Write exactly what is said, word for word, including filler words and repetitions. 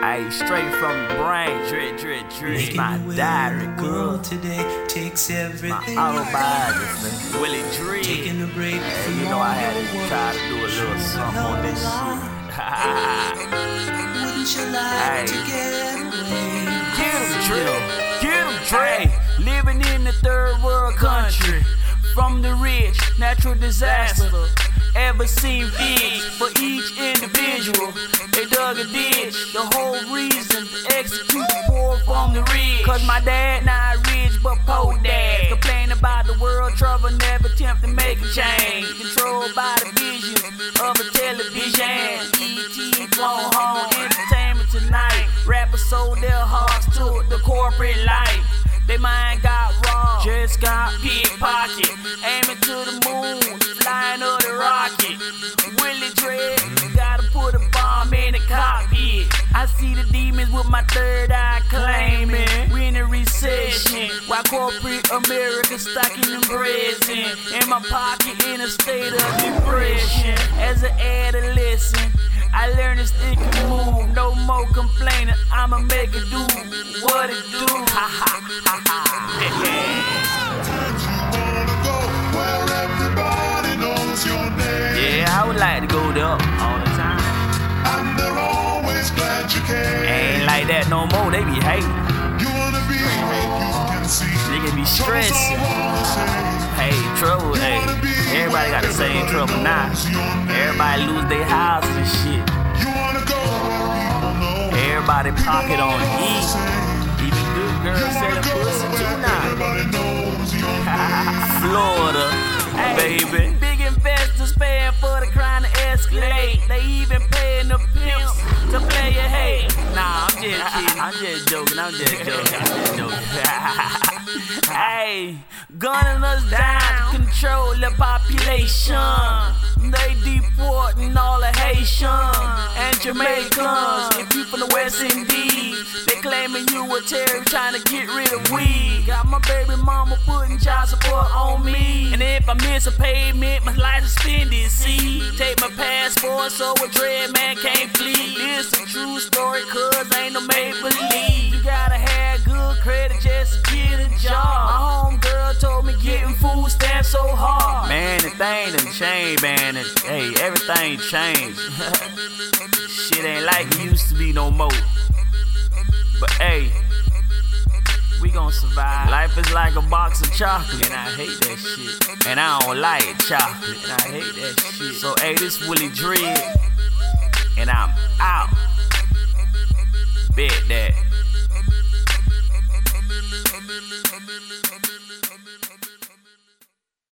Ayy, straight from the brain, Dre, Dre, Dre. My diary, girl. Today takes everything. My autobiography, Willie Dre. Taking a break from you know I had to try to do a little something on this shit. Wouldn't you like to get away? Get him, Dre. Get him, Dre. Living in the third world country. From the rich, natural disaster. Ever seen figs for each individual? They dug a ditch, the whole reason to execute the poor from the rich. Cause my dad not rich but poor dad. Complain about the world, trouble, never attempt to make a change. Controlled by the vision of a television. E T flown home, entertainment tonight. Rappers sold their hearts to the corporate life. They mind got robbed, just got pickpocket. Aiming to the moon, flying up the rocket. Willie Dre, gotta put a bomb in the cockpit. I see the demons with my third eye claiming we in a recession, while corporate America stocking them breads in. In my pocket in a state of depression. As an adolescent, I learned to think and move. No more complaining, I'ma make it do what it do. Ha ha ha ha. Yeah, I would like to go there all the time. And they're always glad you came. Ain't like that no more, they be hating. You wanna be where you can see. Niggas be stressing. Hey, trouble, hey. Everybody got the same trouble now. Everybody lose their houses and shit. You wanna go where people know. Everybody pocket on E. Even good girls selling pussy too now. Florida, baby. Big investors paying for the crime to escalate. They even paying the pimps to play your hate. Nah, I'm just kidding. I'm just joking. I'm just joking. I'm just joking. Hey, gunning us down to control the population. They deporting all the Haitians and Jamaicans. If you from the West Indies, they claiming you a terrorist trying to get rid of weed. Got my baby mama putting child support on me. And if I miss a payment, my life suspended. See, take my passport so a dread man can't flee. This a true story, cause ain't no make believe. You gotta have good credit just to get a job. My homegirl told me getting food stamps so hard. Man, the thing done changed, man. And, hey, everything changed. Shit ain't like it used to be no more. But hey, we gon' survive. Life is like a box of chocolate, and I hate that shit. And I don't like chocolate, and I hate that shit. So hey, this Willie Dre, and I'm out. Bet that.